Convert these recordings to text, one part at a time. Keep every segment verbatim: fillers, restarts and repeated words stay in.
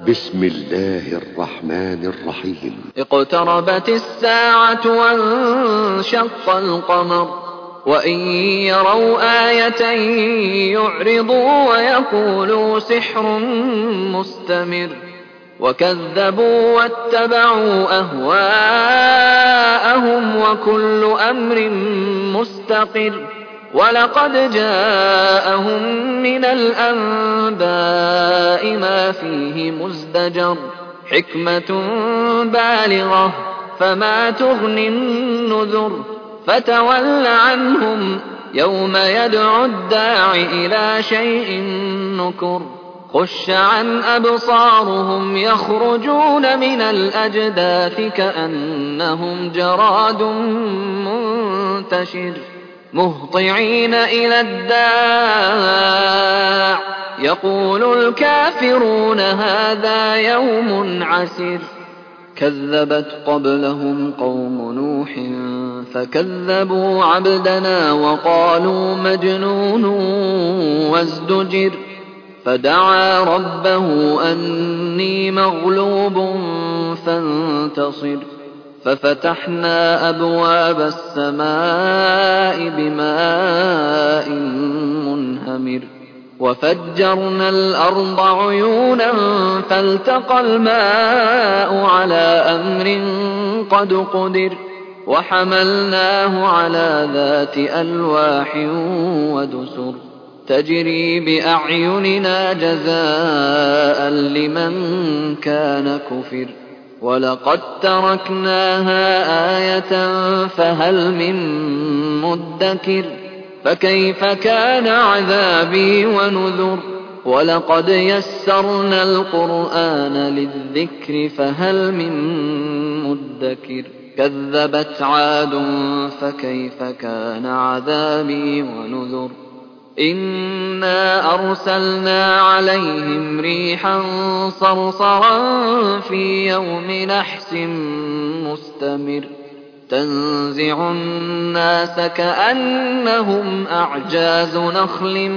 بسم الله الرحمن الرحيم. اقتربت الساعة وانشق القمر وإن يروا آية يعرضوا ويقولوا سحر مستمر وكذبوا واتبعوا أهواءهم وكل أمر مستقر ولقد جاءهم من الأنباء ما فيه مزدجر حكمة بالغة فما تغني النذر فتول عنهم يوم يدعو الداع إلى شيء نكر خش عن أبصارهم يخرجون من الأجداث كأنهم جراد منتشر مهطعين إلى الداع يقول الكافرون هذا يوم عسر كذبت قبلهم قوم نوح فكذبوا عبدنا وقالوا مجنون وازدجر فدعا ربه أني مغلوب فانتصر ففتحنا أبواب السماء بماء منهمر وفجرنا الأرض عيونا فالتقى الماء على أمر قد قدر وحملناه على ذات ألواح ودسر تجري بأعيننا جزاء لمن كان كفر ولقد تركناها آية فهل من مدكر فكيف كان عذابي ونذر ولقد يسرنا القرآن للذكر فهل من مدكر كذبت عاد فكيف كان عذابي ونذر إنا أرسلنا عليهم ريحا صرصرا في يوم نحس مستمر تنزع الناس كأنهم أعجاز نخل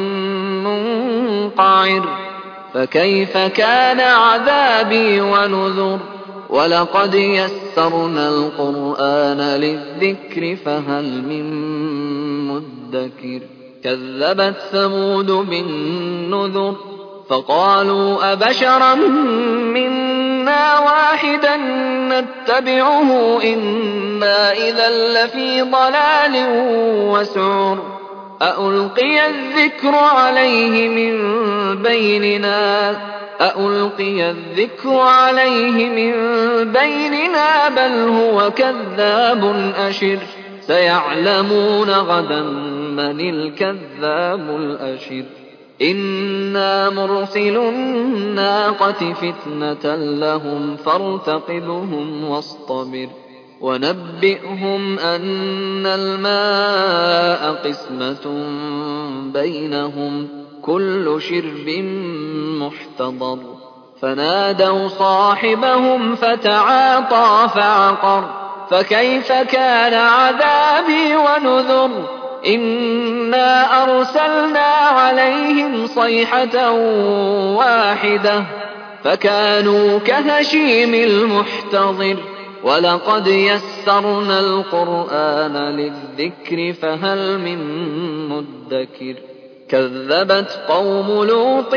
منقعر فكيف كان عذابي ونذر ولقد يسرنا القرآن للذكر فهل من مدكر كذبت ثمود بالنذر فقالوا أبشرا منا واحدا نتبعه إنا إذا لفي ضلال وسعر أألقي الذكر عليه من بيننا أألقي الذكر عليه من بيننا بل هو كذاب أشر سيعلمون غدا من الكذاب الأشر إنا مرسل الناقة فتنة لهم فارتقبهم واصطبر ونبئهم أن الماء قسمة بينهم كل شرب محتضر فنادوا صاحبهم فتعاطى فعقر فكيف كان عذابي ونذر إنا أرسلنا عليهم صيحة واحدة فكانوا كهشيم المحتضر ولقد يسرنا القرآن للذكر فهل من مدكر كذبت قوم لوط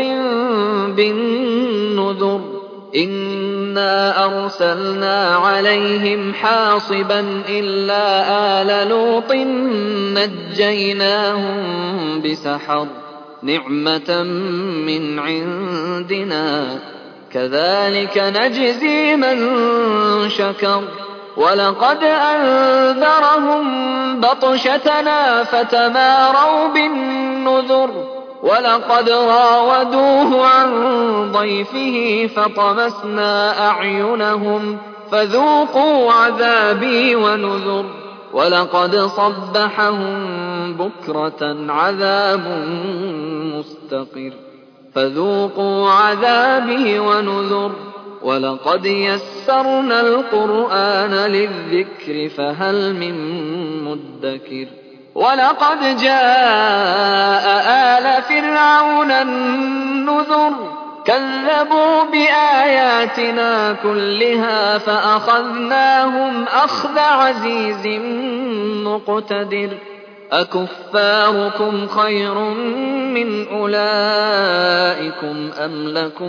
بالنذر إنا أرسلنا عليهم حاصبا إلا آل لوط نجيناهم بسحر نعمة من عندنا كذلك نجزي من شكر ولقد أنذرهم بطشتنا فتماروا بالنذر ولقد راودوه عن ضيفه فطمسنا أعينهم فذوقوا عذابي ونذر ولقد صبحهم بكرة عذاب مستقر فذوقوا عذابي ونذر ولقد يسرنا القرآن للذكر فهل من مدكر ولقد جاء آل فرعون النذر كذبوا بآياتنا آياتنا كلها فأخذناهم أخذ عزيز مقتدر أكفاركم خير من أولئكم أم لكم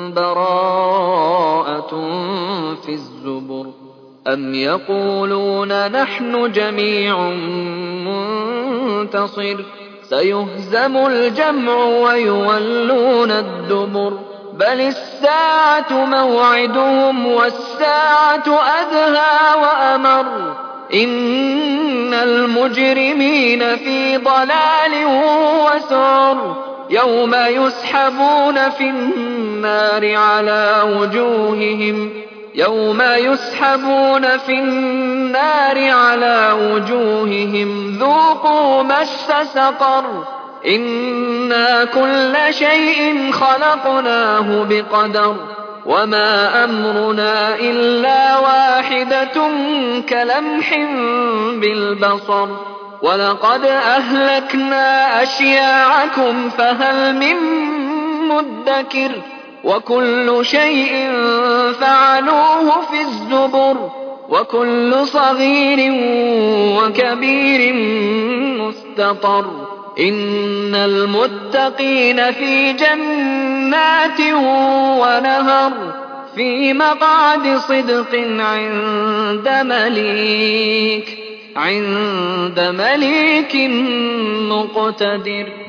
براءة في الزبر أم يقولون نحن جميع منتصر سيهزم الجمع ويولون الدبر بل الساعة موعدهم والساعة أدهى وأمر إن المجرمين في ضلال وسعر يوم يسحبون في النار على وجوههم يوم يسحبون في النار على وجوههم ذوقوا مس سقر إنا كل شيء خلقناه بقدر وما أمرنا إلا واحدة كلمح بالبصر ولقد أهلكنا أشياعكم فهل من مدكر وكل شيء فعلوه في الزبر وكل صغير وكبير مستطر إن المتقين في جنات ونهر في مقعد صدق عند مليك عند مليك مقتدر